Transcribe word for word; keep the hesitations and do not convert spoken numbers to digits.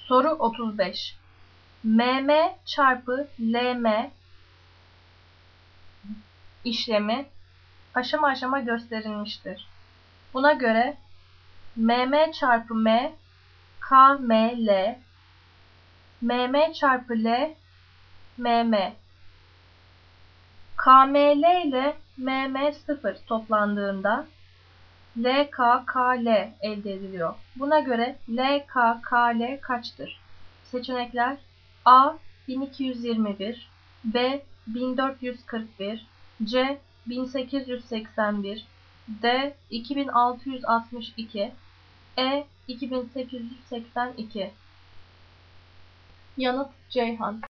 Soru otuz beş. M M çarpı L M işlemi aşama aşama gösterilmiştir. Buna göre M M çarpı M K M L, M M çarpı L M M, K M L ile M M sıfır toplandığında L K K L elde ediliyor. Buna göre L K K L kaçtır? Seçenekler: A bin iki yüz yirmi bir, B bin dört yüz kırk bir, C bin sekiz yüz seksen bir, D iki bin altı yüz altmış iki, E iki bin sekiz yüz seksen iki. Yanıt Ceyhan.